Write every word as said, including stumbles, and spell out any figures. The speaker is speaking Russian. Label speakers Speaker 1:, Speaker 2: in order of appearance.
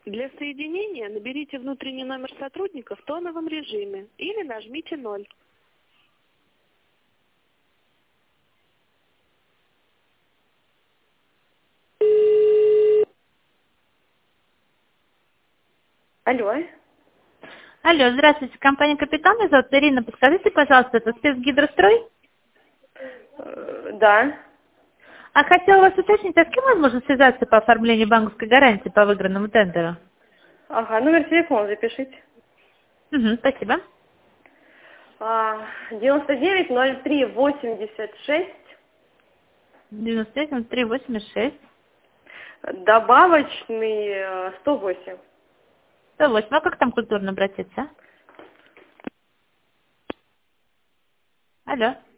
Speaker 1: Для соединения наберите внутренний номер сотрудника в тоновом режиме или нажмите ноль. Алло.
Speaker 2: Алло, здравствуйте, компания «Капитан», меня зовут Ирина. Подскажите, пожалуйста, это спецгидрострой?
Speaker 1: Э, Да.
Speaker 2: А хотела вас уточнить, а с кем возможно связаться по оформлению банковской гарантии по выигранному тендеру?
Speaker 1: Ага, номер телефона запишите.
Speaker 2: Угу, спасибо.
Speaker 1: А, девяносто девять ноль три восемьдесят шесть.
Speaker 2: девяносто семь три восемьдесят шесть
Speaker 1: Добавочный э, сто восемь.
Speaker 2: сто восемь. А как там культурно обратиться? Алло.